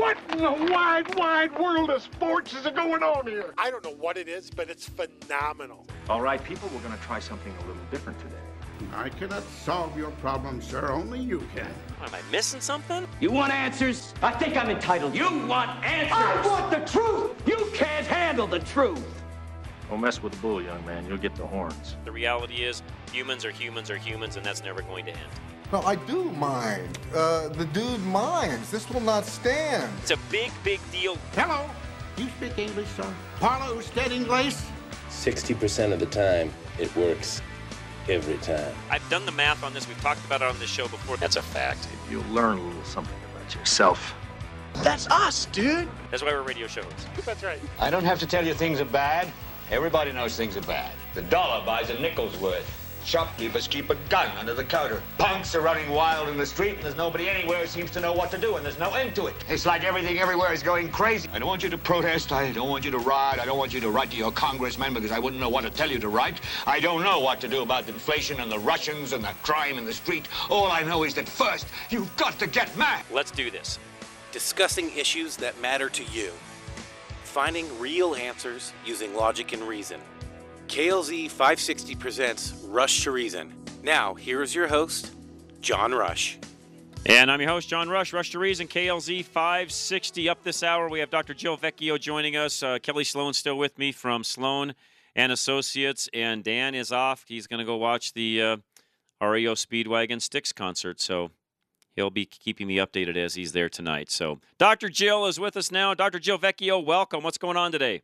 What in the wide world of sports is going on here? I don't know what it is, but it's phenomenal. All right, people, we're going to try something a little different today. I cannot solve your problem, sir. Only you can. Am I missing something? You want answers? I think I'm entitled. You want answers? I want the truth! You can't handle the truth! Don't mess with the bull, young man. You'll get the horns. The reality is, humans are humans, and that's never going to end. No, I do mind. The dude minds. This will not stand. It's a big, big deal. Hello. You speak English, sir? Parlo usted inglés? 60% of the time, it works. Every time. I've done the math on this. We've talked about it on this show before. That's a fact. You'll learn a little something about yourself. That's us, dude. That's why we're radio shows. That's right. I don't have to tell you things are bad. Everybody knows things are bad. The dollar buys a nickel's worth. Shopkeepers keep a gun under the counter. Punks are running wild in the street, and there's nobody anywhere who seems to know what to do, and there's no end to it. It's like everything everywhere is going crazy. I don't want you to protest. I don't want you to riot. I don't want you to write to your congressman because I wouldn't know what to tell you to write. I don't know what to do about inflation and the Russians and the crime in the street. All I know is that first, you've got to get mad. Let's do this. Discussing issues that matter to you. Finding real answers using logic and reason. KLZ 560 presents Rush to Reason. Now, here is your host, John Rush. And I'm your host, John Rush. Rush to Reason, KLZ 560. Up this hour, we have Dr. Jill Vecchio joining us. Kelly Sloan's still with me from Sloan and Associates. And Dan is off. He's going to go watch the REO Speedwagon Styx concert. So he'll be keeping me updated as he's there tonight. So Dr. Jill is with us now. Dr. Jill Vecchio, welcome. What's going on today?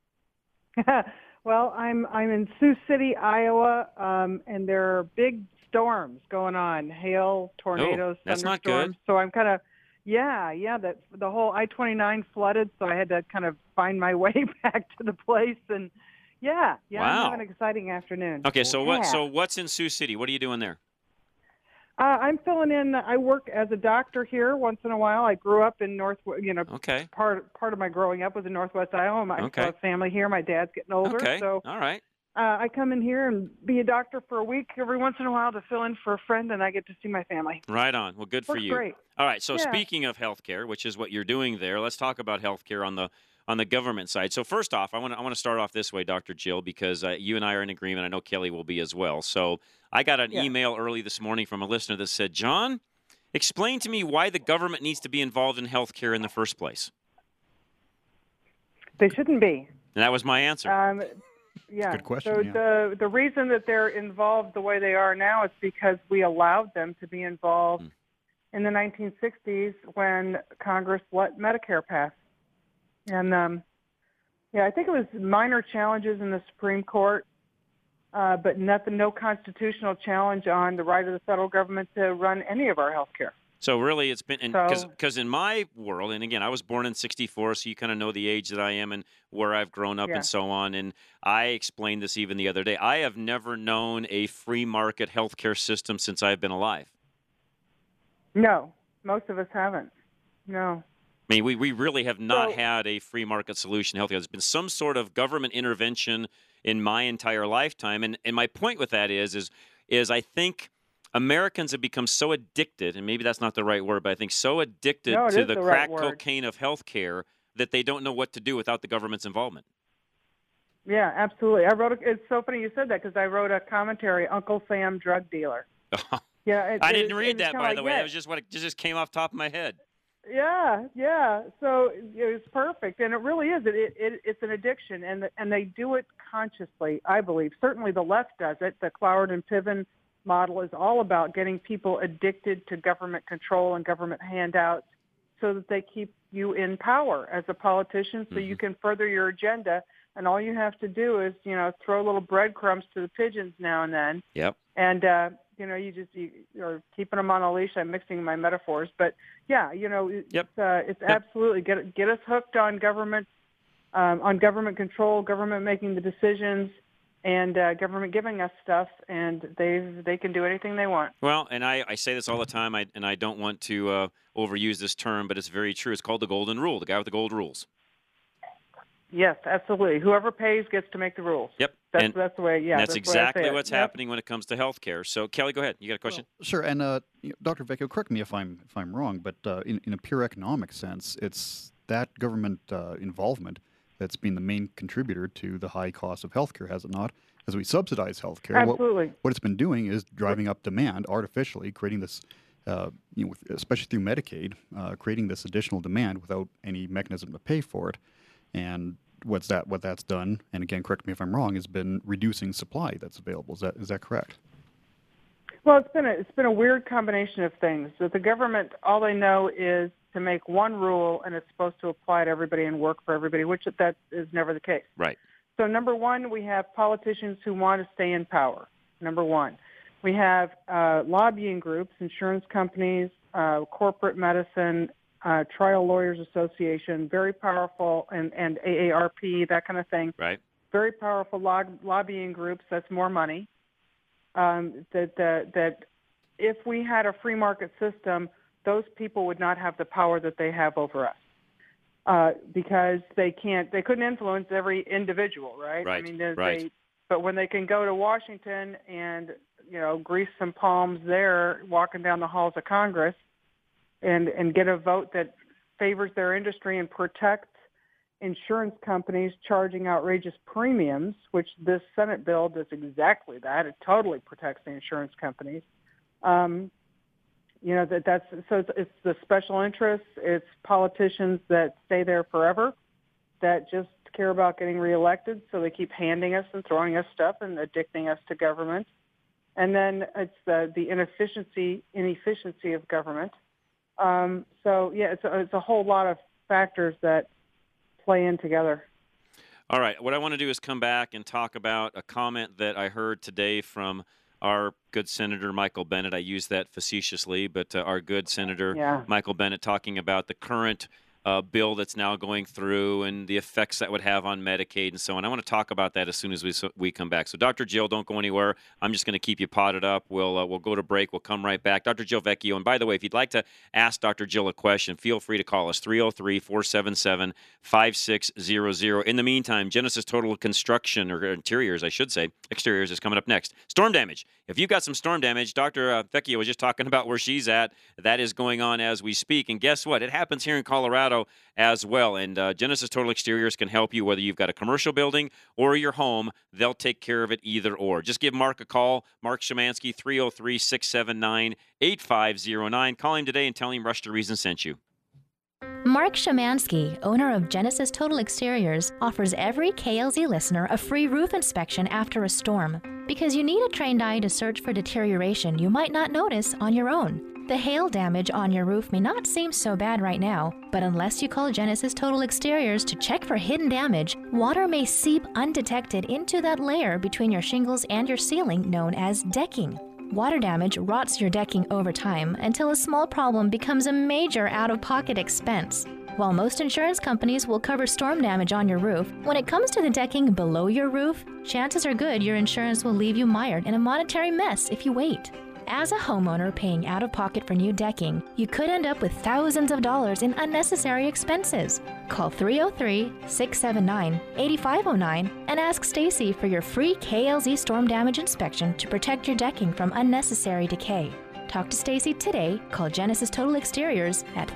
Well, I'm in Sioux City, Iowa, and there are big storms going on, hail, tornadoes, that's thunderstorms. Not good. So I'm kind of, that the whole I-29 flooded, so I had to kind of find my way back to the place, and wow. I'm having an exciting afternoon. Okay, so what's in Sioux City? What are you doing there? I'm filling in. I work as a doctor here once in a while. I grew up in Okay. Part of my growing up was in Northwest Iowa. I still have family here. My dad's getting older. Okay. So all right. I come in here and be a doctor for a week every once in a while to fill in for a friend, and I get to see my family. Right on. Well, good for you. Great. All right. So speaking of healthcare, which is what you're doing there, let's talk about healthcare on the government side. So first off, I want to start off this way, Dr. Jill, because you and I are in agreement. I know Kelly will be as well. So I got an email early this morning from a listener that said, John, explain to me why the government needs to be involved in healthcare in the first place. They shouldn't be. And that was my answer. Good question. So the reason that they're involved the way they are now is because we allowed them to be involved in the 1960s when Congress let Medicare pass. And, I think it was minor challenges in the Supreme Court, but no constitutional challenge on the right of the federal government to run any of our health care. So really it's been – because in my world, and again, I was born in 1964, so you kind of know the age that I am and where I've grown up and so on, and I explained this even the other day. I have never known a free market healthcare system since I've been alive. No, most of us haven't. No. I mean, we really have not had a free market solution in healthcare. There's been some sort of government intervention in my entire lifetime. And my point with that is I think Americans have become so addicted, and maybe that's not the right word, but I think so addicted to the crack cocaine of healthcare that they don't know what to do without the government's involvement. Yeah, absolutely. It's so funny you said that because I wrote a commentary, Uncle Sam Drug Dealer. I didn't read that, by the way. That was just what it just came off the top of my head. Yeah. So it's perfect, and it really is. It's an addiction, and they do it consciously, I believe. Certainly the left does it. The Cloward and Piven model is all about getting people addicted to government control and government handouts so that they keep you in power as a politician so you can further your agenda. And all you have to do is, throw little breadcrumbs to the pigeons now and then. Yep. And, you're keeping them on a leash. I'm mixing my metaphors. But, it's absolutely get us hooked on government control, government making the decisions, and government giving us stuff, and they can do anything they want. Well, and I say this all the time, and I don't want to overuse this term, but it's very true. It's called the golden rule, the guy with the gold rules. Yes, absolutely. Whoever pays gets to make the rules. Yep. That's the way. Yeah, that's exactly what's Yep. happening when it comes to healthcare. So, Kelly, go ahead. You got a question? Well, sure. And Dr. Vecchio, correct me if I'm wrong, but in a pure economic sense, it's that government involvement that's been the main contributor to the high cost of healthcare, has it not? As we subsidize healthcare, Absolutely. what it's been doing is driving up demand artificially, creating this, especially through Medicaid, creating this additional demand without any mechanism to pay for it. And what that's done, and again, correct me if I'm wrong, has been reducing supply that's available. Is that correct? Well, it's been a weird combination of things. That the government, all they know is to make one rule, and it's supposed to apply to everybody and work for everybody, which that is never the case. Right. So number one, we have politicians who want to stay in power. Number one. We have lobbying groups, insurance companies, corporate medicine, Trial Lawyers Association, very powerful, and AARP, that kind of thing. Right. Very powerful lobbying groups. That's more money. That if we had a free market system, those people would not have the power that they have over us, because they couldn't influence every individual, right? Right. I mean, right. But when they can go to Washington and grease some palms there, walking down the halls of Congress, and get a vote that favors their industry and protects insurance companies charging outrageous premiums, which this Senate bill does exactly that. It totally protects the insurance companies. It's the special interests, it's politicians that stay there forever, that just care about getting reelected, so they keep handing us and throwing us stuff and addicting us to government. And then it's the inefficiency of government. It's a whole lot of factors that play in together. All right. What I want to do is come back and talk about a comment that I heard today from our good Senator Michael Bennet. I use that facetiously, but our good Senator Michael Bennet talking about the current bill that's now going through and the effects that would have on Medicaid and so on. I want to talk about that as soon as we come back. So, Dr. Jill, don't go anywhere. I'm just going to keep you potted up. We'll go to break. We'll come right back. Dr. Jill Vecchio. And by the way, if you'd like to ask Dr. Jill a question, feel free to call us, 303-477-5600. In the meantime, Genesis Total Construction, or Interiors, I should say, Exteriors, is coming up next. Storm damage. If you've got some storm damage, Dr. Vecchio was just talking about where she's at. That is going on as we speak. And guess what? It happens here in Colorado as well. And Genesis Total Exteriors can help you whether you've got a commercial building or your home. They'll take care of it either or. Just give Mark a call. Mark Szymanski, 303-679-8509. Call him today and tell him Rush to Reason sent you. Mark Szymanski, owner of Genesis Total Exteriors, offers every KLZ listener a free roof inspection after a storm. Because you need a trained eye to search for deterioration you might not notice on your own. The hail damage on your roof may not seem so bad right now, but unless you call Genesis Total Exteriors to check for hidden damage, water may seep undetected into that layer between your shingles and your ceiling known as decking. Water damage rots your decking over time until a small problem becomes a major out-of-pocket expense. While most insurance companies will cover storm damage on your roof, when it comes to the decking below your roof, chances are good your insurance will leave you mired in a monetary mess if you wait. As a homeowner paying out of pocket for new decking, you could end up with thousands of dollars in unnecessary expenses. Call 303-679-8509 and ask Stacy for your free KLZ storm damage inspection to protect your decking from unnecessary decay. Talk to Stacy today. Call Genesis Total Exteriors at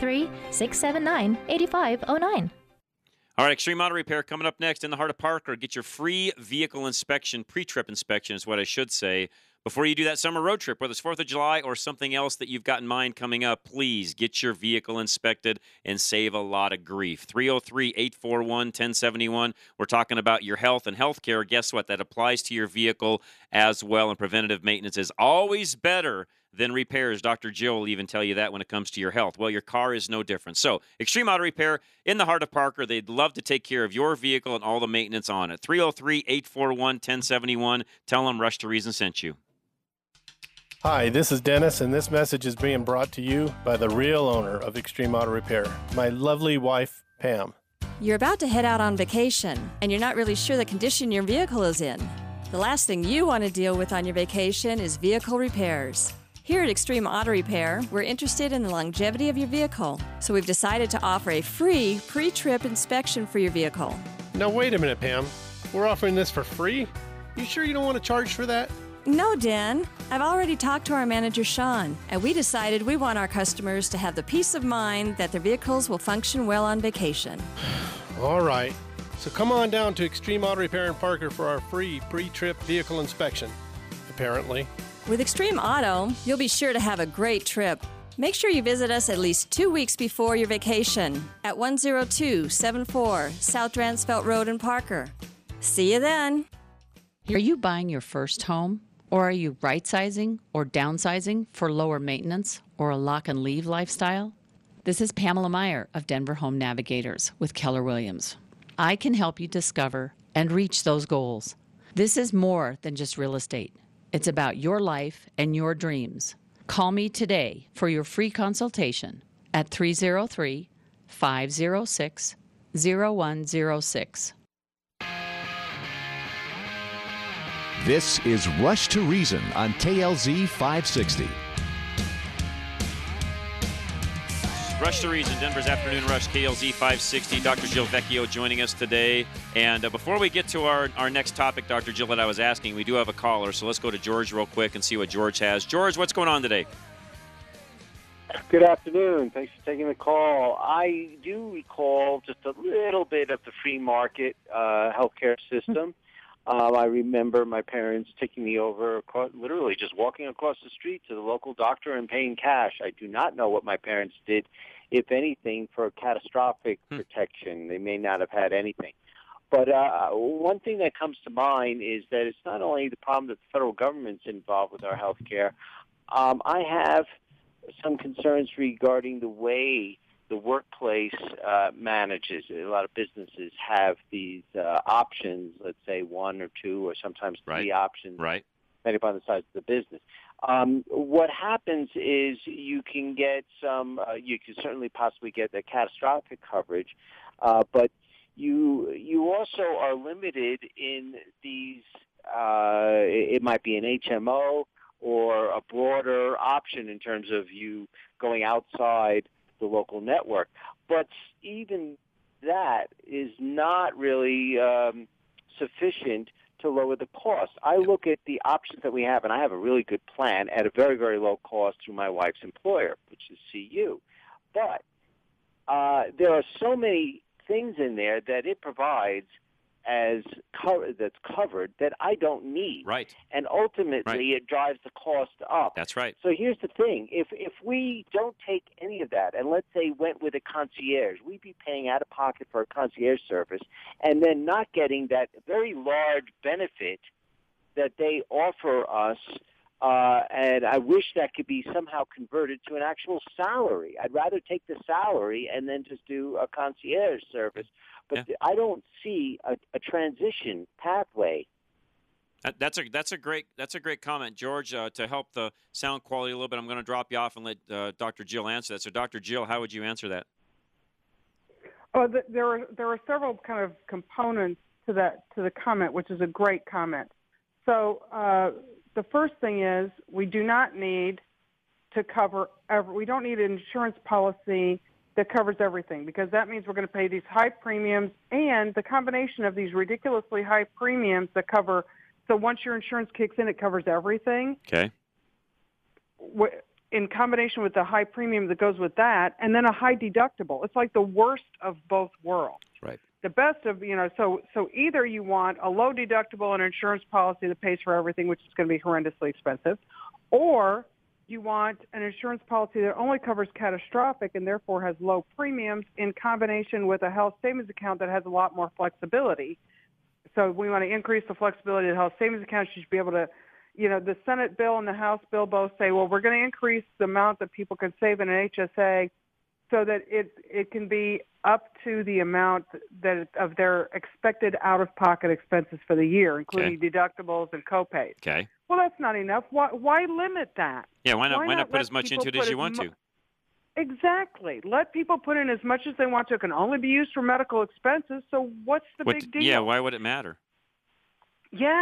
303-679-8509. All right, Extreme Auto Repair coming up next in the heart of Parker. Get your free vehicle inspection, pre-trip inspection is what I should say. Before you do that summer road trip, whether it's 4th of July or something else that you've got in mind coming up, please get your vehicle inspected and save a lot of grief. 303-841-1071. We're talking about your health and health care. Guess what? That applies to your vehicle as well, and preventative maintenance is always better than repairs. Dr. Jill will even tell you that when it comes to your health. Well, your car is no different. So, Extreme Auto Repair in the heart of Parker. They'd love to take care of your vehicle and all the maintenance on it. 303-841-1071. Tell them Rush to Reason sent you. Hi, this is Dennis, and this message is being brought to you by the real owner of Extreme Auto Repair, my lovely wife, Pam. You're about to head out on vacation, and you're not really sure the condition your vehicle is in. The last thing you want to deal with on your vacation is vehicle repairs. Here at Extreme Auto Repair, we're interested in the longevity of your vehicle, so we've decided to offer a free pre-trip inspection for your vehicle. Now, wait a minute, Pam. We're offering this for free? You sure you don't want to charge for that? No, Dan. I've already talked to our manager, Sean, and we decided we want our customers to have the peace of mind that their vehicles will function well on vacation. All right. So come on down to Extreme Auto Repair in Parker for our free pre-trip vehicle inspection, apparently. With Extreme Auto, you'll be sure to have a great trip. Make sure you visit us at least 2 weeks before your vacation at 10274 South Dransfeld Road in Parker. See you then. Are you buying your first home? Or are you right-sizing or downsizing for lower maintenance or a lock-and-leave lifestyle? This is Pamela Meyer of Denver Home Navigators with Keller Williams. I can help you discover and reach those goals. This is more than just real estate. It's about your life and your dreams. Call me today for your free consultation at 303-506-0106. This is Rush to Reason on KLZ 560. Rush to Reason, Denver's Afternoon Rush, KLZ 560. Dr. Jill Vecchio joining us today. And before we get to our next topic, Dr. Jill, that I was asking, we do have a caller, so let's go to George real quick and see what George has. George, what's going on today? Good afternoon. Thanks for taking the call. I do recall just a little bit of the free market healthcare system. I remember my parents taking me over, literally just walking across the street to the local doctor and paying cash. I do not know what my parents did, if anything, for catastrophic protection. They may not have had anything. But one thing that comes to mind is that it's not only the problem that the federal government's involved with our health care. I have some concerns regarding the way the workplace manages. A lot of businesses have these options, let's say one or two or sometimes three options, depending upon the size of the business. What happens is you can get you can certainly possibly get the catastrophic coverage, but you also are limited in these, it might be an HMO or a broader option in terms of you going outside the local network. But even that is not really sufficient to lower the cost. I look at the options that we have, and I have a really good plan at a very, very low cost through my wife's employer, which is CU. But there are so many things in there that it provides that's covered that I don't need. Right. And ultimately it drives the cost up. That's right. So here's the thing. If we don't take any of that and let's say went with a concierge, we'd be paying out of pocket for a concierge service and then not getting that very large benefit that they offer us. And I wish that could be somehow converted to an actual salary. I'd rather take the salary and then just do a concierge service. But I don't see a transition pathway. That's a great comment, George. To help the sound quality a little bit, I'm going to drop you off and let Dr. Jill answer that. So, Dr. Jill, how would you answer that? Oh, there are several kind of components to the comment, which is a great comment. So the first thing is we do not need to cover we don't need an insurance policy that covers everything, because that means we're going to pay these high premiums, and the combination of these ridiculously high premiums that cover, so once your insurance kicks in, it covers everything. Okay. In combination with the high premium that goes with that, and then a high deductible. It's like the worst of both worlds. Right. The best of, so either you want a low deductible and insurance policy that pays for everything, which is going to be horrendously expensive, or you want an insurance policy that only covers catastrophic and therefore has low premiums in combination with a health savings account that has a lot more flexibility. So we want to increase the flexibility of the health savings account. You should be able to, the Senate bill and the House bill both say, well, we're going to increase the amount that people can save in an HSA so that it can be up to the amount that of their expected out-of-pocket expenses for the year, including deductibles and copays. Okay. Well, that's not enough. Why limit that? Yeah, why not put as much into it as you want to? Exactly. Let people put in as much as they want to. It can only be used for medical expenses, so what's the big deal? Yeah, why would it matter? Yeah.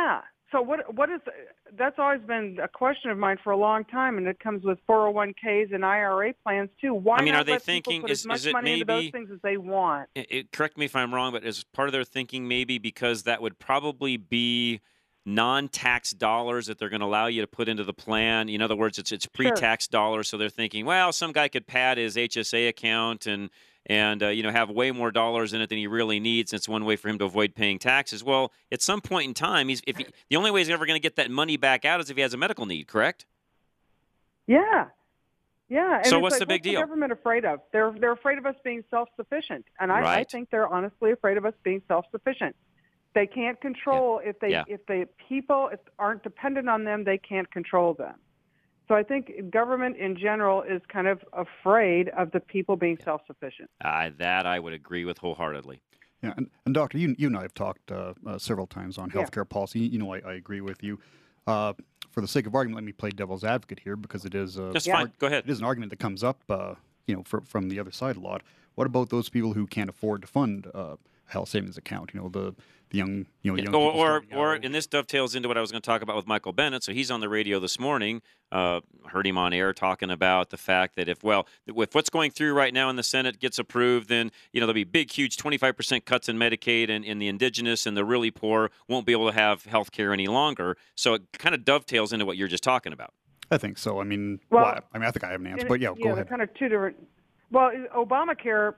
So what is that's always been a question of mine for a long time, and it comes with 401ks and IRA plans too. Why I mean, not are they let thinking people put is as much it money into those maybe? things as they want? Correct me if I'm wrong, but is part of their thinking maybe because that would probably be non-tax dollars that they're going to allow you to put into the plan. In other words, it's pre-tax dollars, so they're thinking, well, some guy could pad his HSA account and have way more dollars in it than he really needs. And it's one way for him to avoid paying taxes. Well, at some point in time, the only way he's ever going to get that money back out is if he has a medical need. Correct? Yeah. Yeah. And so it's what's like, the big what's deal? The government afraid of? They're afraid of us being self-sufficient, and I think they're honestly afraid of us being self-sufficient. They can't control if the people aren't dependent on them, they can't control them. So I think government in general is kind of afraid of the people being self-sufficient. That I would agree with wholeheartedly. Yeah, and Doctor, you and I have talked several times on healthcare policy. I agree with you. For the sake of argument, let me play devil's advocate here because it is just fine. Go ahead. It is an argument that comes up, from the other side a lot. What about those people who can't afford to fund a health savings account? The young, young people or and this dovetails into what I was going to talk about with Michael Bennett. So he's on the radio this morning. Heard him on air talking about the fact that if what's going through right now in the Senate gets approved, then there'll be big, huge 25% cuts in Medicaid, and the indigenous and the really poor won't be able to have health care any longer. So it kind of dovetails into what you're just talking about. I think so. I mean, I think I have an answer, but go ahead. They're kind of two different. Well, Obamacare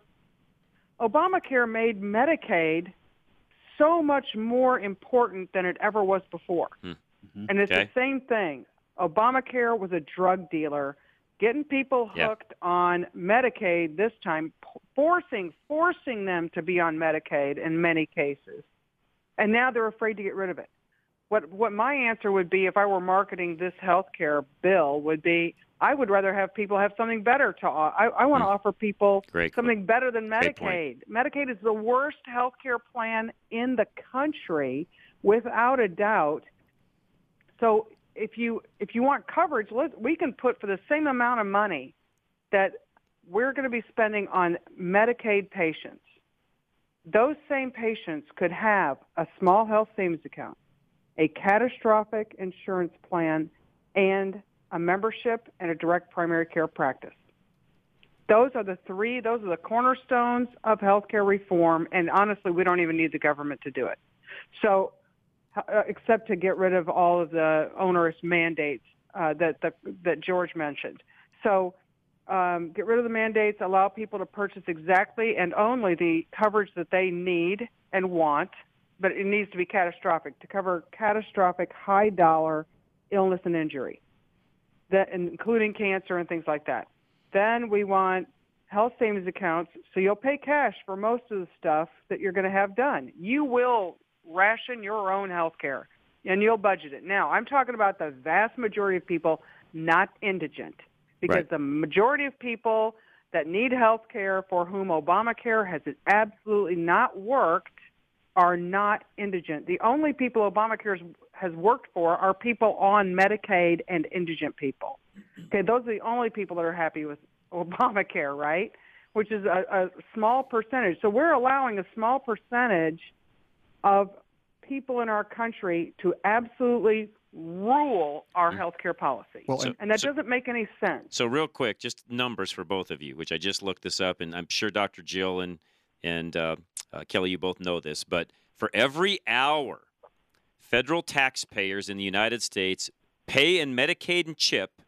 made Medicaid so much more important than it ever was before. Mm-hmm. And it's the same thing. Obamacare was a drug dealer getting people hooked on Medicaid this time, forcing them to be on Medicaid in many cases. And now they're afraid to get rid of it. What my answer would be if I were marketing this health care bill would be, I would rather have people have something better to offer. I want to offer people something better than Medicaid. Medicaid is the worst health care plan in the country, without a doubt. So if you want coverage, we can put for the same amount of money that we're going to be spending on Medicaid patients, those same patients could have a small health savings account, a catastrophic insurance plan, and a membership and a direct primary care practice. Those are the cornerstones of healthcare reform, and honestly, we don't even need the government to do it. So, except to get rid of all of the onerous mandates that George mentioned. So, get rid of the mandates, allow people to purchase exactly and only the coverage that they need and want, but it needs to be catastrophic, to cover catastrophic high-dollar illness and injury, including cancer and things like that. Then we want health savings accounts, so you'll pay cash for most of the stuff that you're going to have done. You will ration your own health care, and you'll budget it. Now, I'm talking about the vast majority of people, not indigent, because the majority of people that need health care for whom Obamacare has absolutely not worked are not indigent. The only people Obamacare has worked for are people on Medicaid and indigent people. Okay, those are the only people that are happy with Obamacare, right? Which is a small percentage. So we're allowing a small percentage of people in our country to absolutely rule our health care policy. And that doesn't make any sense. So real quick, just numbers for both of you, which I just looked this up, and I'm sure Dr. Jill and Kelly, you both know this, but for every hour federal taxpayers in the United States pay in Medicaid and CHIP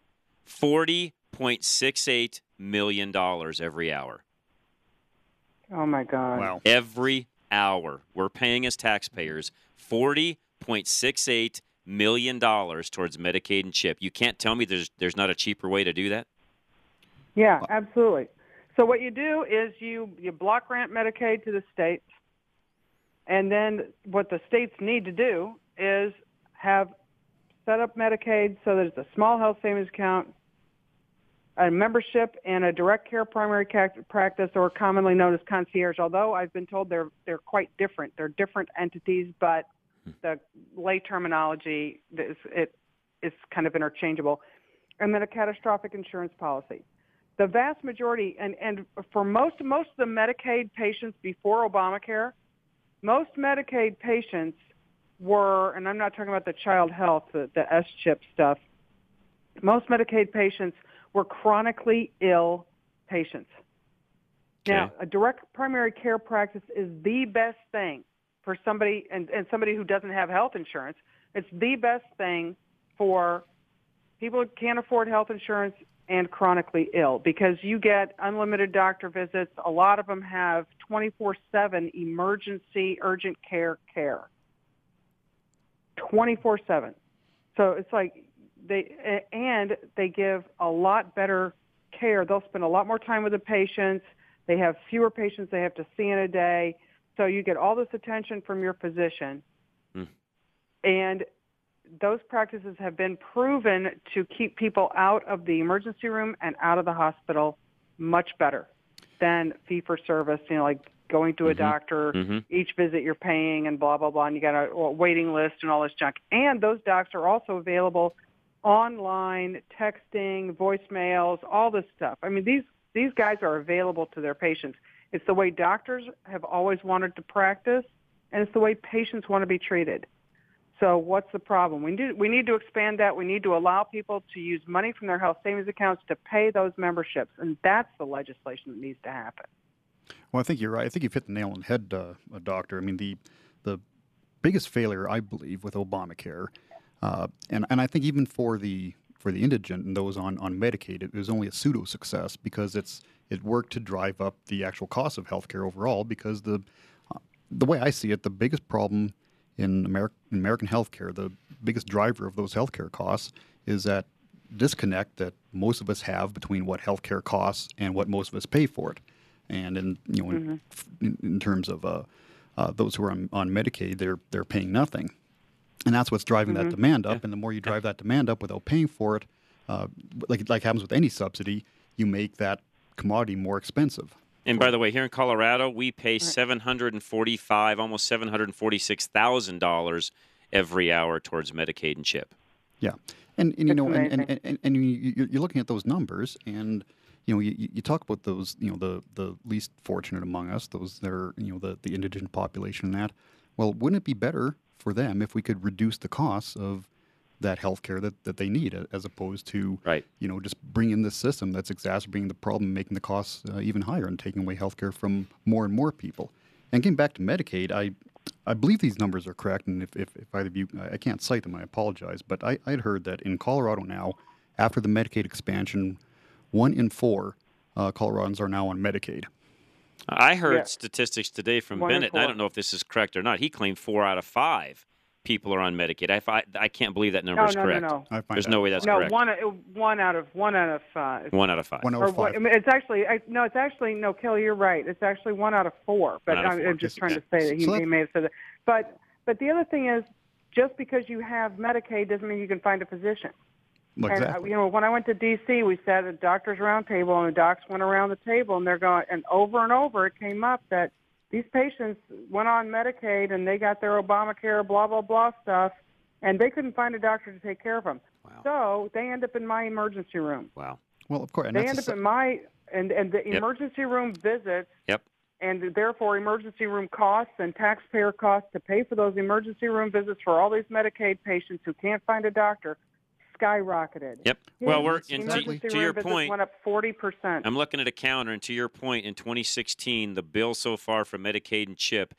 $40.68 million every hour. Oh, my God. Wow. Every hour we're paying as taxpayers $40.68 million towards Medicaid and CHIP. You can't tell me there's not a cheaper way to do that? Yeah, absolutely. So what you do is you block grant Medicaid to the states, and then what the states need to do is have set up Medicaid so that it's a small health savings account, a membership, and a direct care primary practice, or commonly known as concierge, although I've been told they're quite different. They're different entities, but the lay terminology is kind of interchangeable. And then a catastrophic insurance policy. The vast majority, and for most of the Medicaid patients before Obamacare, most Medicaid patients were, and I'm not talking about the child health, the S-chip stuff, most Medicaid patients were chronically ill patients. Now, a direct primary care practice is the best thing for somebody, and somebody who doesn't have health insurance. It's the best thing for people who can't afford health insurance and chronically ill, because you get unlimited doctor visits. A lot of them have 24/7 emergency urgent care. 24/7. So it's like they give a lot better care. They'll spend a lot more time with the patients. They have fewer patients they have to see in a day. So you get all this attention from your physician. And those practices have been proven to keep people out of the emergency room and out of the hospital much better than fee-for-service, like going to a doctor, each visit you're paying and blah, blah, blah, and you got a waiting list and all this junk. And those docs are also available online, texting, voicemails, all this stuff. I mean, these guys are available to their patients. It's the way doctors have always wanted to practice, and it's the way patients want to be treated. So what's the problem? We need to expand that. We need to allow people to use money from their health savings accounts to pay those memberships, and that's the legislation that needs to happen. Well, I think you're right. I think you've hit the nail on the head, Doctor. I mean, the biggest failure, I believe, with Obamacare, and I think even for the indigent and those on Medicaid, it was only a pseudo success because it worked to drive up the actual cost of healthcare overall. Because the way I see it, the biggest problem in American healthcare, the biggest driver of those healthcare costs is that disconnect that most of us have between what healthcare costs and what most of us pay for it. And in terms of those who are on Medicaid, they're paying nothing, and that's what's driving that demand up. And the more you drive that demand up without paying for it, like happens with any subsidy, you make that commodity more expensive. And by the way, here in Colorado, we pay almost $746,000 every hour towards Medicaid and CHIP. Yeah, and you know, and you're looking at those numbers, and you talk about those, the least fortunate among us, those that are the indigent population, and that. Well, wouldn't it be better for them if we could reduce the costs of that health care that they need, as opposed to just bring in this system that's exacerbating the problem, making the costs even higher, and taking away health care from more and more people. And getting back to Medicaid, I believe these numbers are correct, and if either of you, I can't cite them, I apologize, but I'd heard that in Colorado now, after the Medicaid expansion, 1 in 4 Coloradans are now on Medicaid. I heard statistics today from Bennett, and I don't know if this is correct or not. He claimed 4 out of 5 people are on Medicaid. I can't believe that number is correct. No. There's no way that's correct. No, one out of 5. 1 out of 5. 1 out of 5. It's actually no, Kelly, you're right. It's actually 1 out of 4. But I'm just trying to say that he may have said that. But the other thing is, just because you have Medicaid doesn't mean you can find a physician. Exactly. And when I went to D.C., we sat at a doctor's roundtable, and the docs went around the table, and they're going, and over it came up that these patients went on Medicaid and they got their Obamacare, blah, blah, blah stuff, and they couldn't find a doctor to take care of them. Wow. So they end up in my emergency room. Wow. Well, of course. And they end up in my, and the emergency room visits, and therefore emergency room costs and taxpayer costs to pay for those emergency room visits for all these Medicaid patients who can't find a doctor skyrocketed. Yep. Well, to your point, went up 40%. I'm looking at a counter, and to your point, in 2016, the bill so far for Medicaid and CHIP,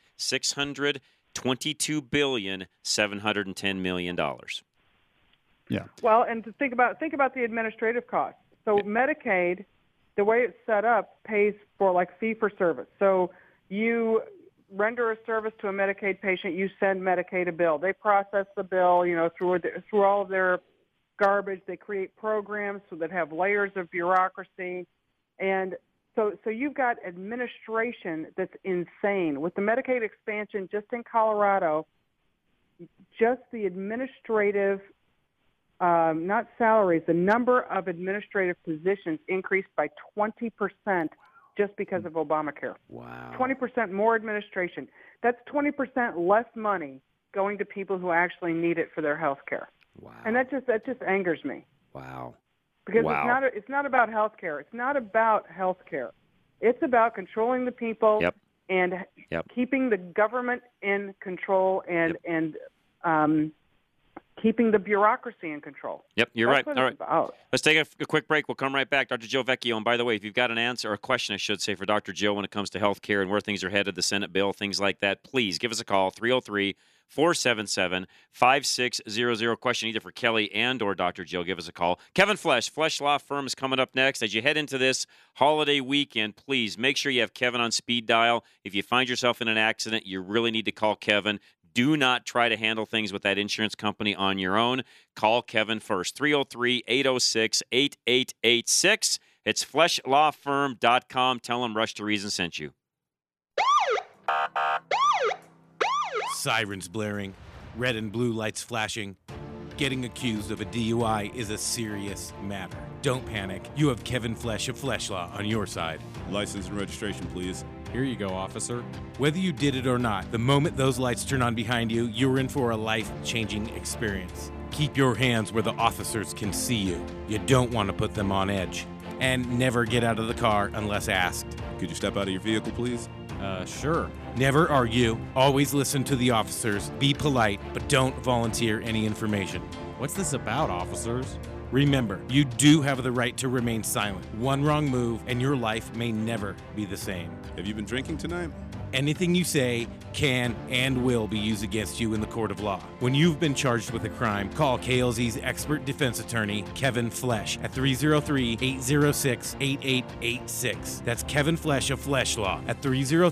$622,710 million. Yeah. Well, and to think about the administrative costs. So Medicaid, the way it's set up, pays for like fee for service. So you render a service to a Medicaid patient, you send Medicaid a bill. They process the bill, through all of their garbage. They create programs so that have layers of bureaucracy, and so you've got administration that's insane. With the Medicaid expansion, just in Colorado, just the administrative, not salaries, the number of administrative positions increased by 20% just because of Obamacare. Wow. 20% more administration. That's 20% less money going to people who actually need it for their health care. Wow. And that just angers me. Wow. Because it's not about health care. It's not about health care. It's about controlling the people and keeping the government in control and keeping the bureaucracy in control. Yep, you're That's right. what All it's right. about. Let's take a quick break. We'll come right back. Dr. Jill Vecchio. And by the way, if you've got an answer or a question, I should say, for Dr. Jill when it comes to health care and where things are headed, the Senate bill, things like that, please give us a call, 303-477-5600. Question either for Kelly and or Dr. Jill. Give us a call. Kevin Flesh Law Firm is coming up next. As you head into this holiday weekend, please make sure you have Kevin on speed dial. If you find yourself in an accident, you really need to call Kevin. Do not try to handle things with that insurance company on your own. Call Kevin first, 303-806-8886. It's fleshlawfirm.com. Tell them Rush to Reason sent you. Sirens blaring, red and blue lights flashing. Getting accused of a DUI is a serious matter. Don't panic. You have Kevin Flesh of Flesh Law on your side. License and registration, please. Here you go, officer. Whether you did it or not, the moment those lights turn on behind you, you're in for a life-changing experience. Keep your hands where the officers can see you. You don't want to put them on edge. And never get out of the car unless asked. Could you step out of your vehicle, please? Sure. Never argue. Always listen to the officers. Be polite, but don't volunteer any information. What's this about, officers? Remember, you do have the right to remain silent. One wrong move, and your life may never be the same. Have you been drinking tonight? Anything you say can and will be used against you in the court of law. When you've been charged with a crime, call KLZ's expert defense attorney, Kevin Flesh, at 303-806-8886. That's Kevin Flesh of Flesh Law at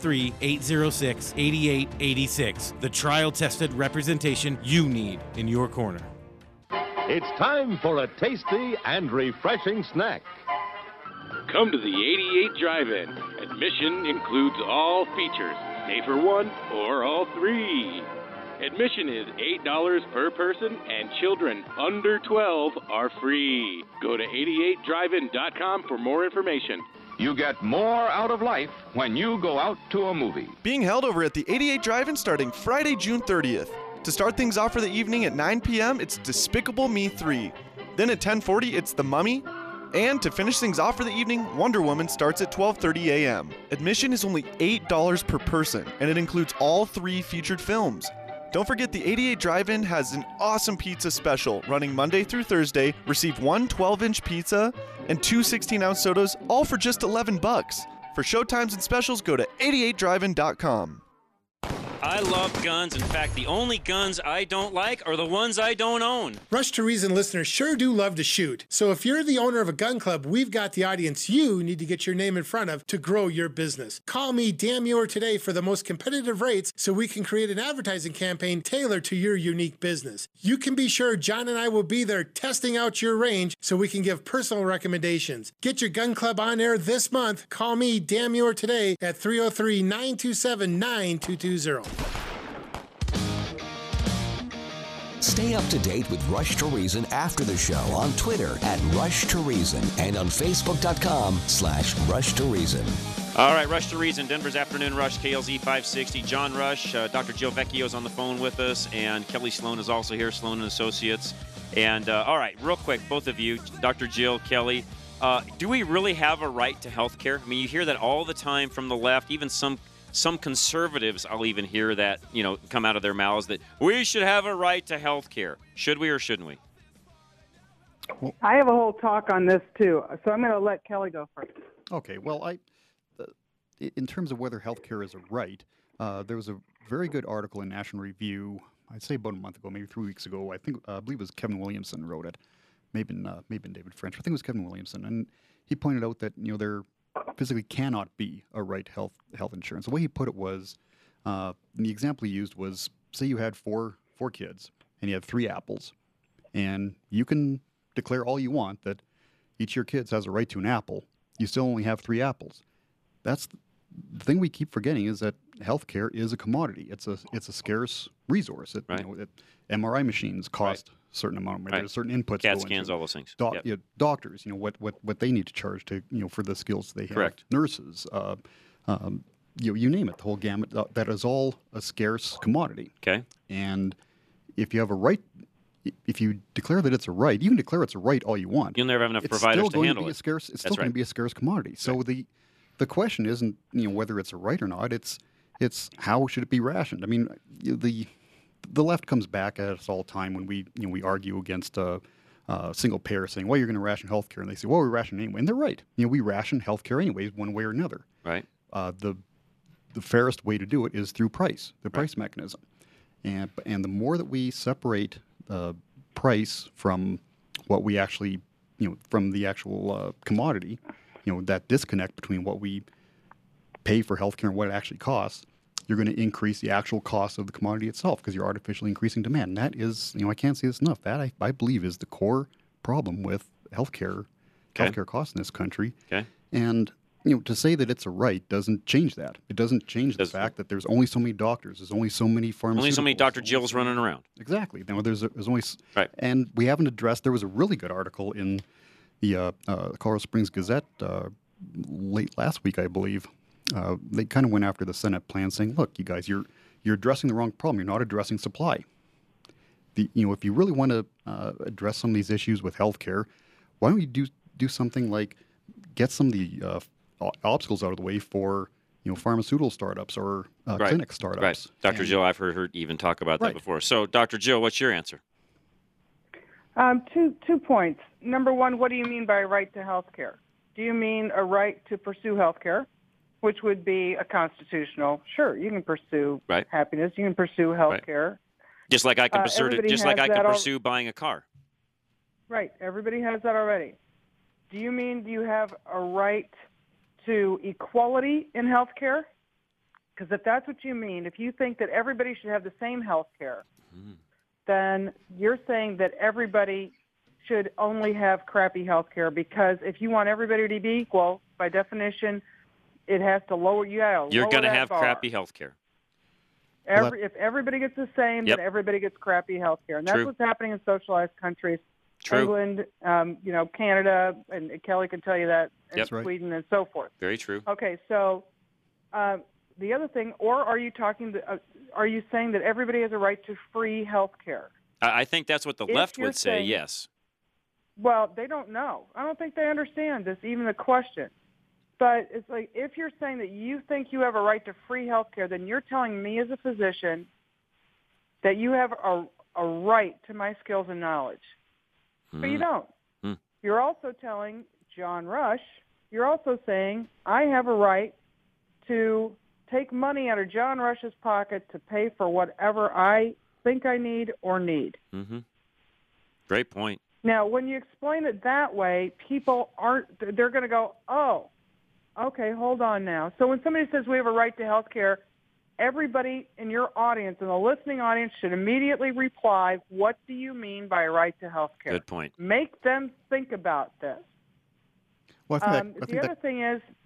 303-806-8886. The trial-tested representation you need in your corner. It's time for a tasty and refreshing snack. Come to the 88 Drive-In. Admission includes all features. Stay for one or all three. Admission is $8 per person, and children under 12 are free. Go to 88drivein.com for more information. You get more out of life when you go out to a movie. Being held over at the 88 Drive-In starting Friday, June 30th. To start things off for the evening at 9 p.m., it's Despicable Me 3. Then at 10:40, it's The Mummy. And to finish things off for the evening, Wonder Woman starts at 12:30 a.m. Admission is only $8 per person, and it includes all 3 featured films. Don't forget the 88 Drive-In has an awesome pizza special running Monday through Thursday. Receive 1 12-inch pizza and 2 16-ounce sodas, all for just $11. For showtimes and specials, go to 88drivein.com. I love guns. In fact, the only guns I don't like are the ones I don't own. Rush to Reason listeners sure do love to shoot. So if you're the owner of a gun club, we've got the audience you need to get your name in front of to grow your business. Call me, damn you, or today for the most competitive rates so we can create an advertising campaign tailored to your unique business. You can be sure John and I will be there testing out your range so we can give personal recommendations. Get your gun club on air this month. Call me, damn you, or today at 303-927-9220. Stay up to date with Rush to Reason after the show on Twitter at Rush to Reason and on Facebook.com/Rush to Reason. All right, Rush to Reason, Denver's Afternoon Rush, KLZ 560. John Rush, Dr. Jill Vecchio is on the phone with us, and Kelly Sloan is also here, Sloan & Associates. And, all right, real quick, both of you, Dr. Jill, Kelly, do we really have a right to health care? I mean, you hear that all the time from the left, even some conservatives, I'll even hear that, come out of their mouths that we should have a right to health care. Should we or shouldn't we? I have a whole talk on this, too, so I'm going to let Kelly go first. Okay, well, in terms of whether healthcare is a right, there was a very good article in National Review, I'd say about a month ago, maybe 3 weeks ago. I believe it was Kevin Williamson wrote it. Maybe David French. I think it was Kevin Williamson, and he pointed out that there physically cannot be a right health insurance. The way he put it was, the example he used was, say you had four kids and you have 3 apples, and you can declare all you want that each of your kids has a right to an apple. You still only have 3 apples. That's the thing we keep forgetting, is that healthcare is a commodity. It's a scarce resource. Right. MRI machines cost a certain amount of money. Right. There's certain inputs. CAT scans, all those things. Yep. Doctors, what they need to charge to for the skills they have. Correct. Nurses, you name it, the whole gamut. That is all a scarce commodity. Okay. And if you have a right, if you declare that it's a right, you can declare it's a right all you want. You'll never have enough providers to handle it. It's still going to be a scarce commodity. So the question isn't whether it's a right or not. It's how should it be rationed. I mean, the the left comes back at us all the time when we argue against single payer, saying, well, you're going to ration healthcare, and they say, well, we ration anyway, and they're right. We ration healthcare anyways, one way or another. Right. The fairest way to do it is through price, the price mechanism, and the more that we separate price from what we actually, from the actual commodity, that disconnect between what we pay for healthcare and what it actually costs, you're going to increase the actual cost of the commodity itself because you're artificially increasing demand. And that is, I can't say this enough. That I believe is the core problem with healthcare costs in this country. Okay. And to say that it's a right doesn't change that. It doesn't change the fact that there's only so many doctors, there's only so many pharmaceuticals, only so many Dr. Jills running around. Exactly. There's only right. And we haven't addressed. There was a really good article in the Colorado Springs Gazette late last week, I believe. They kind of went after the Senate plan, saying, "Look, you guys, you're addressing the wrong problem. You're not addressing supply. If you really want to address some of these issues with healthcare, why don't you do something like get some of the obstacles out of the way for pharmaceutical startups or clinic startups?" Right, Dr. Jill, I've heard her even talk about that before. So, Dr. Jill, what's your answer? 2 points. Number one, what do you mean by a right to health care? Do you mean a right to pursue health care, which would be a constitutional? Sure, you can pursue happiness. You can pursue health care. Just like I can pursue buying a car. Right. Everybody has that already. Do you mean do you have a right to equality in health care? Because if that's what you mean, if you think that everybody should have the same health care, then you're saying that everybody should only have crappy health care, because if you want everybody to be equal, by definition, it has to lower you out. You're going to have crappy health care. If everybody gets the same, then everybody gets crappy health care. And that's what's happening in socialized countries. True. England, Canada, and Kelly can tell you that, and Sweden and so forth. Very true. Okay, so the other thing, or are you saying that everybody has a right to free health care? I think that's what the left would say, yes. Well, they don't know. I don't think they understand this, even the question. But it's like, if you're saying that you think you have a right to free health care, then you're telling me as a physician that you have a right to my skills and knowledge. But you don't. You're also telling John Rush, you're also saying, I have a right to take money out of John Rush's pocket to pay for whatever I think I need or need. Great point. Now, when you explain it that way, people they're going to go, oh, okay, hold on now. So when somebody says we have a right to health care, everybody in your audience, in the listening audience, should immediately reply, what do you mean by a right to health care? Good point. Make them think about this. Well, the other thing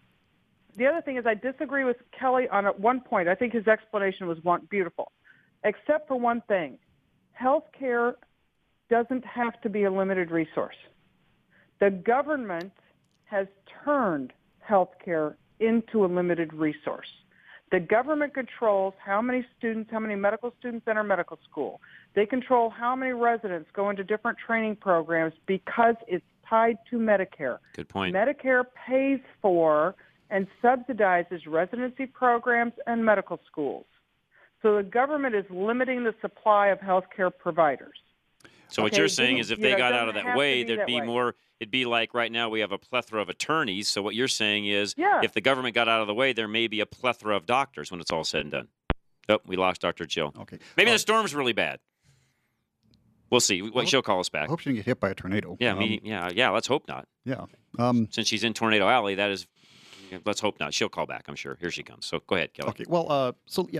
is I disagree with Kelly on one point. I think his explanation was beautiful, except for one thing. Health care doesn't have to be a limited resource. The government has turned health care into a limited resource. The government controls how many medical students enter medical school. They control how many residents go into different training programs because it's tied to Medicare. Good point. Medicare pays for and subsidizes residency programs and medical schools. So the government is limiting the supply of health care providers. So what you're saying is if they got out of that way, there'd be more, it'd be like right now we have a plethora of attorneys. So what you're saying is if the government got out of the way, there may be a plethora of doctors when it's all said and done. Oh, we lost Dr. Jill. Okay. Maybe the storm's really bad. We'll see. She'll call us back. I hope she didn't get hit by a tornado. Yeah, let's hope not. Yeah. Since she's in Tornado Alley, that is, let's hope not. She'll call back, I'm sure. Here she comes. So go ahead, Kelly. Okay, well,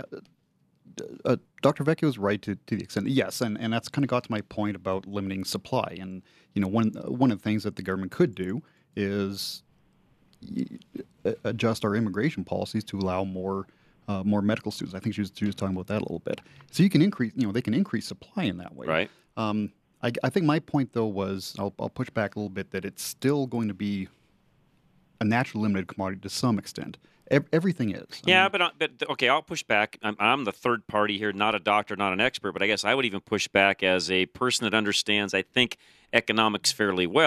Dr. Vecchio is right to the extent, yes, and that's kind of got to my point about limiting supply. And one of the things that the government could do is adjust our immigration policies to allow more medical students. I think she was talking about that a little bit. So you can increase, they can increase supply in that way. Right. I think my point though was I'll push back a little bit that it's still going to be a naturally limited commodity to some extent. Everything is. But okay, I'll push back. I'm the third party here, not a doctor, not an expert, but I guess I would even push back as a person that understands, I think, economics fairly well.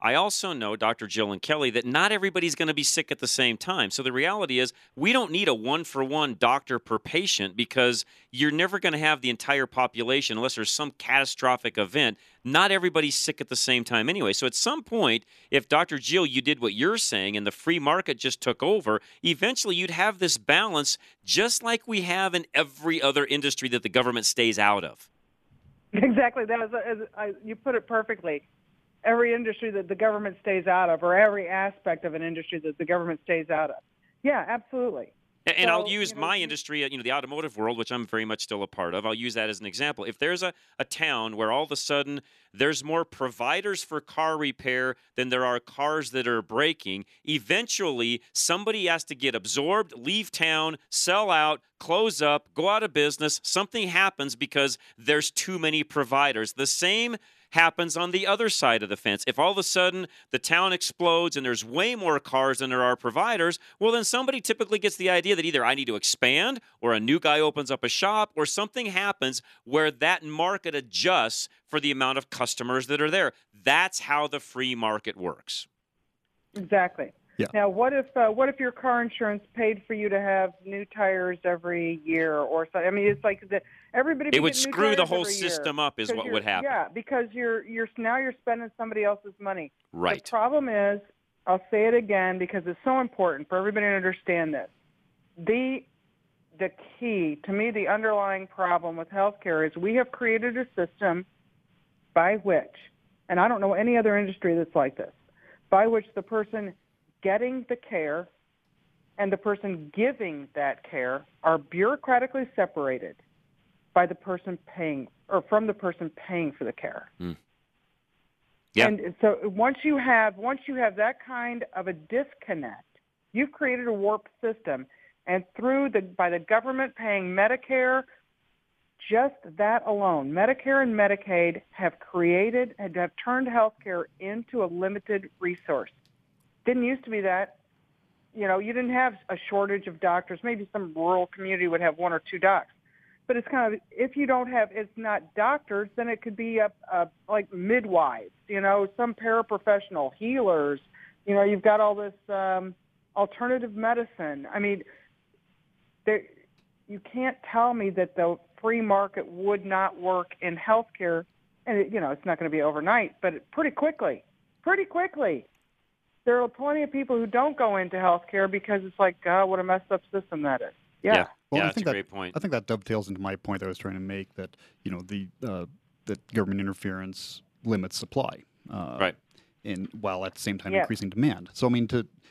I also know, Dr. Jill and Kelly, that not everybody's going to be sick at the same time. So the reality is we don't need a one-for-one doctor per patient because you're never going to have the entire population unless there's some catastrophic event. Not everybody's sick at the same time anyway. So at some point, if Dr. Jill, you did what you're saying and the free market just took over, eventually you'd have this balance just like we have in every other industry that the government stays out of. Exactly. You put it perfectly. Every industry that the government stays out of, or every aspect of an industry that the government stays out of. Yeah, absolutely. And I'll use my industry, the automotive world, which I'm very much still a part of. I'll use that as an example. If there's a town where all of a sudden there's more providers for car repair than there are cars that are breaking, eventually somebody has to get absorbed, leave town, sell out, close up, go out of business. Something happens because there's too many providers. The same happens on the other side of the fence. If all of a sudden the town explodes and there's way more cars than there are providers, well, then somebody typically gets the idea that either I need to expand or a new guy opens up a shop or something happens where that market adjusts for the amount of customers that are there. That's how the free market works. Exactly. Yeah. Now, what if your car insurance paid for you to have new tires every year or so? I mean, it's like everybody. It would screw the whole system up, is what would happen. Yeah, because you're spending somebody else's money. Right. The problem is, I'll say it again because it's so important for everybody to understand this. The key to me, the underlying problem with healthcare is we have created a system by which, and I don't know any other industry that's like this, by which the person getting the care and the person giving that care are bureaucratically separated by the person paying or from the person paying for the care. Yeah. And so once you have that kind of a disconnect, you've created a warped system, and by the government paying Medicare, just that alone, Medicare and Medicaid have turned healthcare into a limited resource. Didn't used to be that. You didn't have a shortage of doctors. Maybe some rural community would have one or two docs. But it's kind of, if you don't have, it's not doctors, then it could be like midwives, some paraprofessional, healers. You've got all this alternative medicine. I mean, you can't tell me that the free market would not work in healthcare. And, it's not going to be overnight, but pretty quickly. There are plenty of people who don't go into healthcare because it's like, God, what a messed up system that is. Yeah. Well, that's a great point. I think that dovetails into my point that I was trying to make that, that government interference limits supply. Right. And while at the same time increasing demand. So, I mean,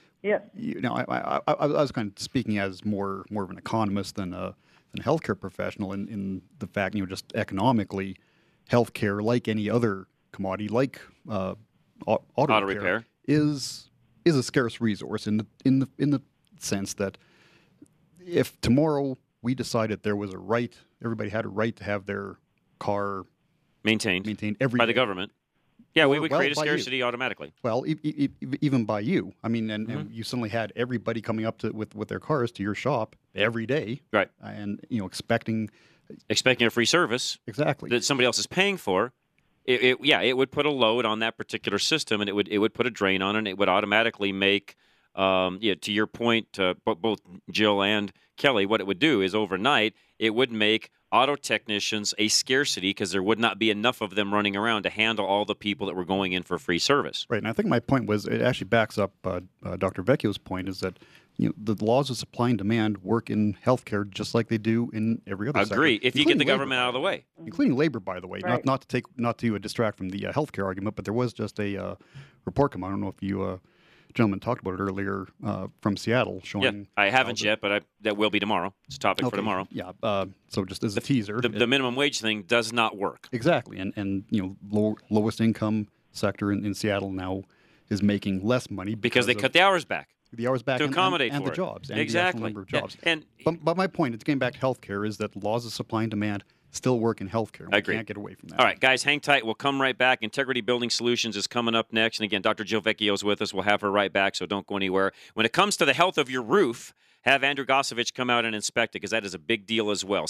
I was kind of speaking as more of an economist than a healthcare professional in the fact, just economically, healthcare, like any other commodity, like auto repair, is a scarce resource in the sense that if tomorrow we decided there was everybody had a right to have their car maintained every by day. the government. Yeah, we would create a scarcity automatically. Well, even by you. I mean, and you suddenly had everybody coming up with their cars to your shop every day, right? And expecting a free service, exactly, that somebody else is paying for. It would put a load on that particular system, and it would put a drain on it, and it would automatically make. To your point, both Jill and Kelly, what it would do is overnight it would make auto technicians a scarcity because there would not be enough of them running around to handle all the people that were going in for free service. Right, and I think my point was it actually backs up Dr. Vecchio's point is that the laws of supply and demand work in healthcare just like they do in every other sector. Agree. If you get the labor, government out of the way, including labor, by the way, right. not to distract from the healthcare argument, but there was just a report come out. I don't know if you. Gentleman talked about it earlier from Seattle, showing. Yeah, I haven't yet, but that will be tomorrow. It's a topic for tomorrow. Yeah, so just as a teaser, the minimum wage thing does not work. Exactly, and lowest income sector in Seattle now is making less money because they cut the hours back. The hours back to accommodate and for the jobs, and exactly the number of jobs. Yeah. But my point, it's getting back to healthcare, is that laws of supply and demand still work in healthcare. I agree. Can't get away from that. All right, guys, hang tight. We'll come right back. Integrity Building Solutions is coming up next. And again, Dr. Jill Vecchio is with us. We'll have her right back, so don't go anywhere. When it comes to the health of your roof, have Andrew Goslovich come out and inspect it because that is a big deal as well.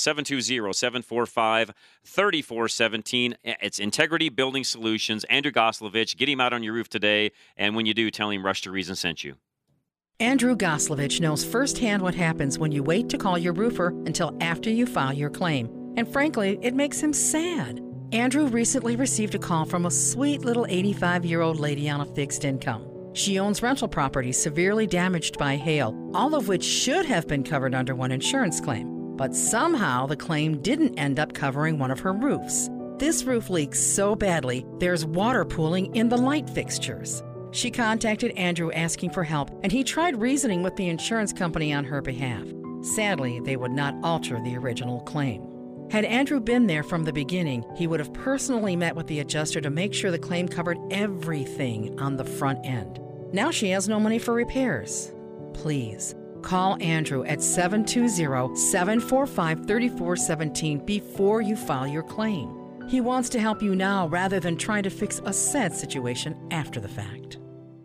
720-745-3417. It's Integrity Building Solutions. Andrew Goslovich, get him out on your roof today, and when you do, tell him Rush to Reason sent you. Andrew Goslovich knows firsthand what happens when you wait to call your roofer until after you file your claim. And frankly, it makes him sad. Andrew recently received a call from a sweet little 85-year-old lady on a fixed income. She owns rental properties severely damaged by hail, all of which should have been covered under one insurance claim. But somehow the claim didn't end up covering one of her roofs. This roof leaks so badly, there's water pooling in the light fixtures. She contacted Andrew asking for help, and he tried reasoning with the insurance company on her behalf. Sadly, they would not alter the original claim. Had Andrew been there from the beginning, he would have personally met with the adjuster to make sure the claim covered everything on the front end. Now she has no money for repairs. Please, call Andrew at 720-745-3417 before you file your claim. He wants to help you now rather than trying to fix a sad situation after the fact.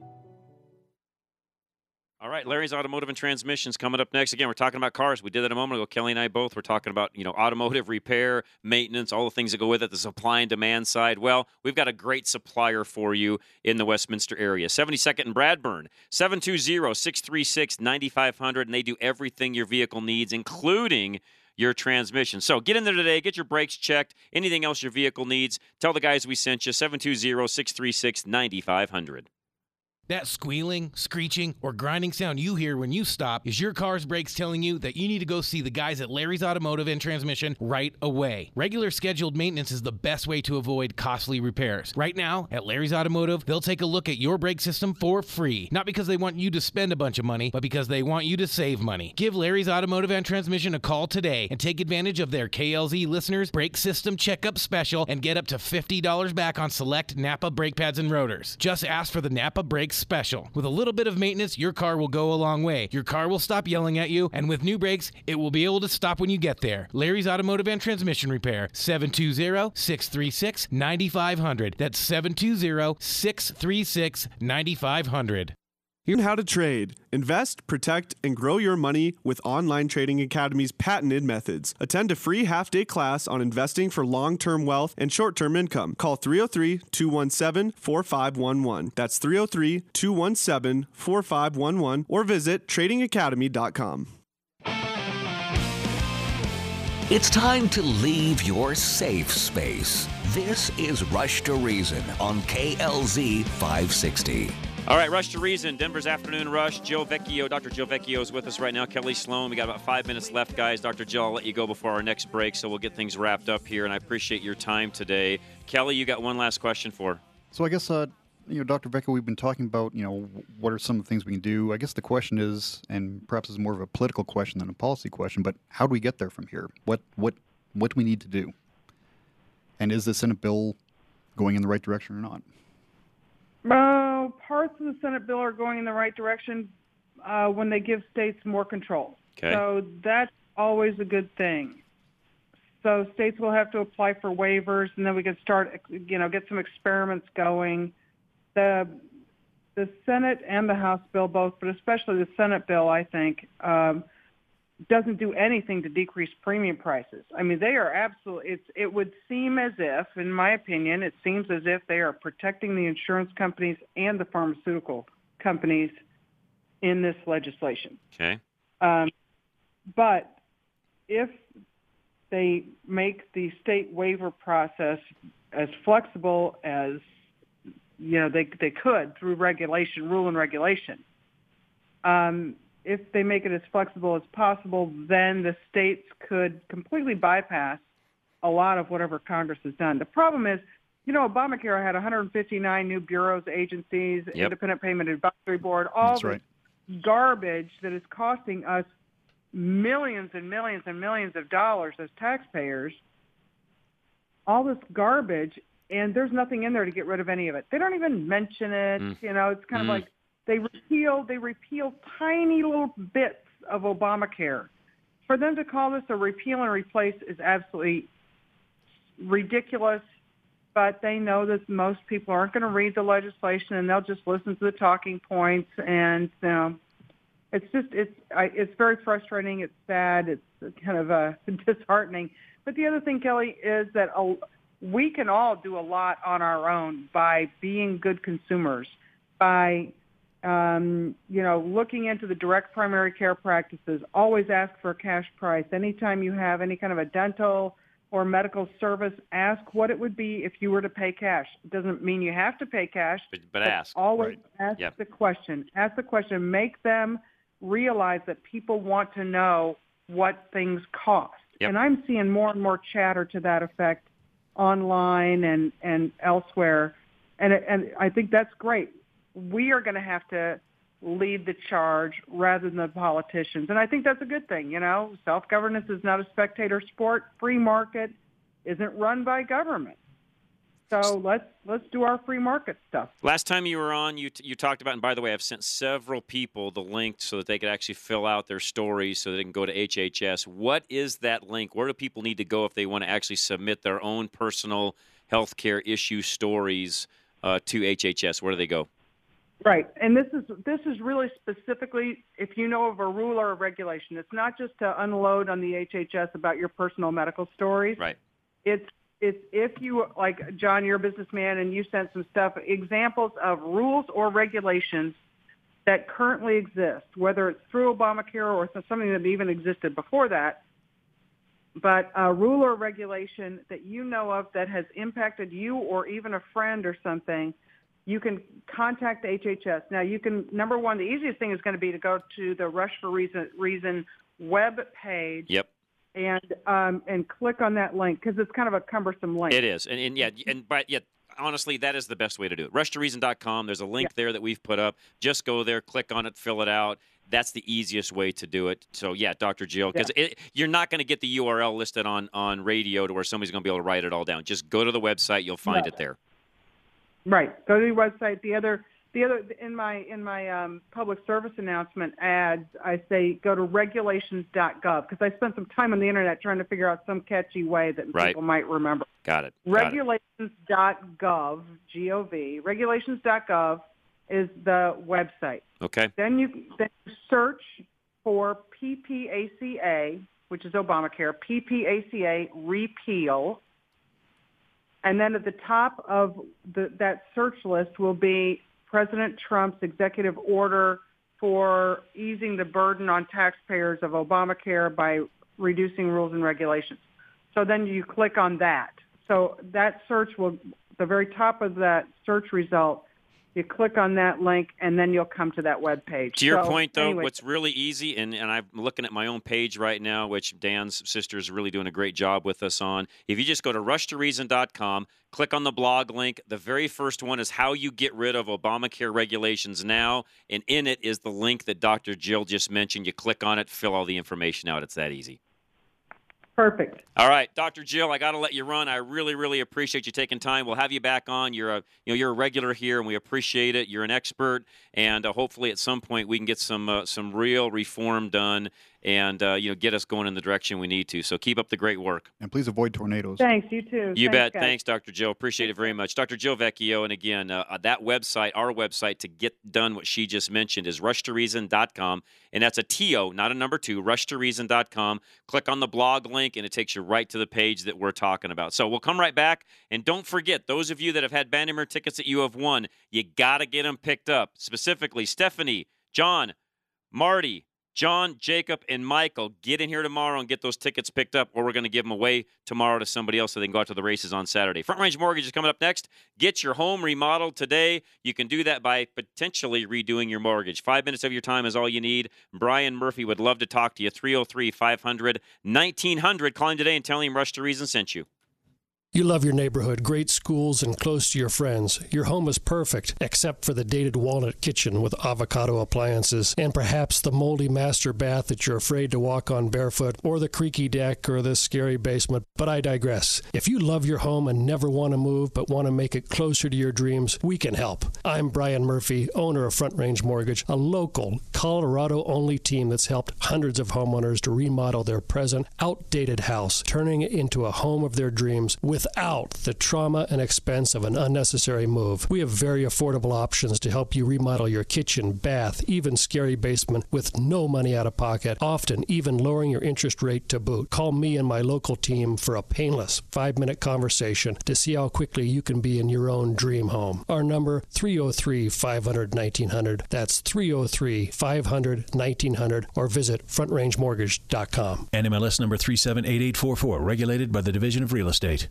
All right, Larry's Automotive and Transmissions coming up next. Again, we're talking about cars. We did that a moment ago. Kelly and I both were talking about, automotive repair, maintenance, all the things that go with it, the supply and demand side. Well, we've got a great supplier for you in the Westminster area. 72nd and Bradburn, 720-636-9500, and they do everything your vehicle needs, including your transmission. So get in there today, get your brakes checked, anything else your vehicle needs. Tell the guys we sent you, 720-636-9500. That squealing, screeching, or grinding sound you hear when you stop is your car's brakes telling you that you need to go see the guys at Larry's Automotive and Transmission right away. Regular scheduled maintenance is the best way to avoid costly repairs. Right now, at Larry's Automotive, they'll take a look at your brake system for free. Not because they want you to spend a bunch of money, but because they want you to save money. Give Larry's Automotive and Transmission a call today and take advantage of their KLZ listeners' brake system checkup special and get up to $50 back on select Napa brake pads and rotors. Just ask for the Napa Brakes Special. With a little bit of maintenance, your car will go a long way. Your car will stop yelling at you, and with new brakes, it will be able to stop when you get there. Larry's Automotive and Transmission Repair, 720-636-9500. That's 720-636-9500. Learn how to trade, invest, protect, and grow your money with Online Trading Academy's patented methods. Attend a free half-day class on investing for long-term wealth and short-term income. Call 303-217-4511. That's 303-217-4511 or visit tradingacademy.com. It's time to leave your safe space. This is Rush to Reason on KLZ 560. All right, Rush to Reason, Denver's Afternoon Rush. Jill Vecchio, Dr. Jill Vecchio is with us right now. Kelly Sloan, we got about 5 minutes left, guys. Dr. Jill, I'll let you go before our next break, so we'll get things wrapped up here, and I appreciate your time today. Kelly, you got one last question for? So I guess, Dr. Vecchio, we've been talking about, what are some of the things we can do? I guess the question is, and perhaps it's more of a political question than a policy question, but how do we get there from here? What do we need to do? And is the Senate bill going in the right direction or not? Parts of the Senate bill are going in the right direction when they give states more control. Okay. So that's always a good thing. So states will have to apply for waivers, and then we can start, get some experiments going. The Senate and the House bill both, but especially the Senate bill, I think, doesn't do anything to decrease premium prices. I mean, they are absolutely, it would seem as if, in my opinion, it seems as if they are protecting the insurance companies and the pharmaceutical companies in this legislation. Okay. But if they make the state waiver process as flexible as, they could through regulation, rule and regulation, if they make it as flexible as possible, then the states could completely bypass a lot of whatever Congress has done. The problem is, Obamacare had 159 new bureaus, agencies, Independent Payment Advisory Board, all this garbage that is costing us millions and millions and millions of dollars as taxpayers, all this garbage, and there's nothing in there to get rid of any of it. They don't even mention it. It's kind of like, They repeal tiny little bits of Obamacare. For them to call this a repeal and replace is absolutely ridiculous, but they know that most people aren't going to read the legislation, and they'll just listen to the talking points, and it's very frustrating. It's sad. It's kind of disheartening. But the other thing, Kelly, is that we can all do a lot on our own by being good consumers, by looking into the direct primary care practices. Always ask for a cash price. Anytime you have any kind of a dental or medical service, ask what it would be if you were to pay cash. It doesn't mean you have to pay cash, but ask. Always ask the question. Ask the question. Make them realize that people want to know what things cost. Yep. And I'm seeing more and more chatter to that effect online and elsewhere. And I think that's great. We are going to have to lead the charge rather than the politicians. And I think that's a good thing. Self-governance is not a spectator sport. Free market isn't run by government. So let's do our free market stuff. Last time you were on, you talked about, and by the way, I've sent several people the link so that they could actually fill out their stories so they can go to HHS. What is that link? Where do people need to go if they want to actually submit their own personal health care issue stories to HHS? Where do they go? Right, and this is really specifically if you know of a rule or a regulation. It's not just to unload on the HHS about your personal medical stories. Right. It's if you, like John, you're a businessman and you sent some stuff, examples of rules or regulations that currently exist, whether it's through Obamacare or something that even existed before that, but a rule or regulation that you know of that has impacted you or even a friend or something, you can contact HHS. Now, you can, number one, the easiest thing is going to be to go to the Rush for Reason web page. Yep. And click on that link because it's kind of a cumbersome link. It is, but honestly, that is the best way to do it. RushToReason.com. There's a link there that we've put up. Just go there, click on it, fill it out. That's the easiest way to do it. So, Dr. Jill, because you're not going to get the URL listed on radio to where somebody's going to be able to write it all down. Just go to the website; you'll find it there. Right. Go to the website. The other in my public service announcement ads, I say go to regulations.gov because I spent some time on the internet trying to figure out some catchy way that people might remember. Got it. Regulations.gov, G-O-V. Regulations.gov is the website. Okay. Then you search for PPACA, which is Obamacare, PPACA repeal. And then at the top of that search list will be President Trump's executive order for easing the burden on taxpayers of Obamacare by reducing rules and regulations. So then you click on that. So that search will, the very top of that search result, you click on that link, and then you'll come to that web page. To your point, though, what's really easy, and I'm looking at my own page right now, which Dan's sister is really doing a great job with us on. If you just go to rushtoreason.com, click on the blog link, the very first one is how you get rid of Obamacare regulations now, and in it is the link that Dr. Jill just mentioned. You click on it, fill all the information out. It's that easy. Perfect. All right, Dr. Jill, I got to let you run. I really, really appreciate you taking time. We'll have you back on. You're a regular here, and we appreciate it. You're an expert, and hopefully at some point we can get some real reform done and get us going in the direction we need to. So keep up the great work. And please avoid tornadoes. Thanks, you too. You bet. Guys. Thanks, Dr. Jill. Appreciate it very much. Dr. Jill Vecchio, and again, that website, our website, to get done what she just mentioned is rushtoreason.com, and that's a T-O, not a number 2, rushtoreason.com. Click on the blog link, and it takes you right to the page that we're talking about. So we'll come right back, and don't forget, those of you that have had Vandermeer tickets that you have won, you got to get them picked up. Specifically, Stephanie, John, Marty, John, Jacob, and Michael, get in here tomorrow and get those tickets picked up, or we're going to give them away tomorrow to somebody else so they can go out to the races on Saturday. Front Range Mortgage is coming up next. Get your home remodeled today. You can do that by potentially redoing your mortgage. 5 minutes of your time is all you need. Brian Murphy would love to talk to you. 303-500-1900. Call him today and tell him Rush to Reason sent you. You love your neighborhood, great schools, and close to your friends. Your home is perfect, except for the dated walnut kitchen with avocado appliances, and perhaps the moldy master bath that you're afraid to walk on barefoot, or the creaky deck, or the scary basement. But I digress. If you love your home and never want to move, but want to make it closer to your dreams, we can help. I'm Brian Murphy, owner of Front Range Mortgage, a local, Colorado-only team that's helped hundreds of homeowners to remodel their present, outdated house, turning it into a home of their dreams with without the trauma and expense of an unnecessary move. We have very affordable options to help you remodel your kitchen, bath, even scary basement with no money out of pocket, often even lowering your interest rate to boot. Call me and my local team for a painless 5-minute conversation to see how quickly you can be in your own dream home. Our number, 303-500-1900. That's 303-500-1900, or visit frontrangemortgage.com. NMLS number 378844, regulated by the Division of Real Estate.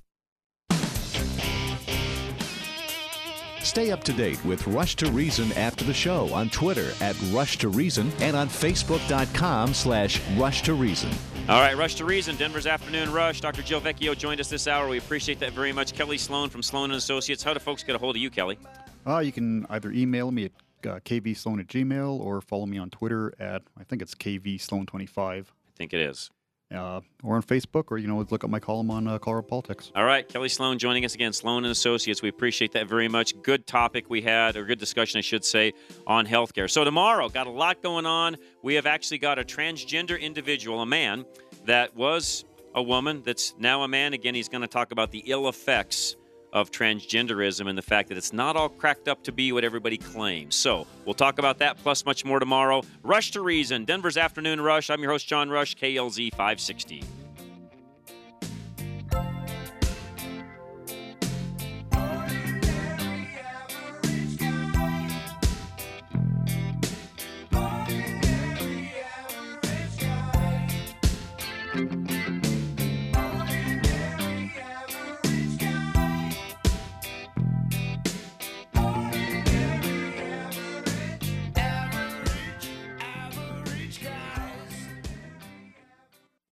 Stay up to date with Rush to Reason after the show on Twitter at Rush to Reason and on Facebook.com/Rush to Reason. All right, Rush to Reason, Denver's Afternoon Rush. Dr. Jill Vecchio joined us this hour. We appreciate that very much. Kelly Sloan from Sloan & Associates. How do folks get a hold of you, Kelly? You can either email me at kvsloan@gmail or follow me on Twitter at, I think it's kvsloan25. I think it is. Or on Facebook, or look up my column on Colorado Politics. All right, Kelly Sloan joining us again, Sloan & Associates. We appreciate that very much. Good topic we had, or good discussion, I should say, on healthcare. So tomorrow, got a lot going on. We have actually got a transgender individual, a man that was a woman that's now a man. Again, he's going to talk about the ill effects of transgenderism and the fact that it's not all cracked up to be what everybody claims. So we'll talk about that plus much more tomorrow. Rush to Reason, Denver's Afternoon Rush. I'm your host, John Rush, KLZ 560.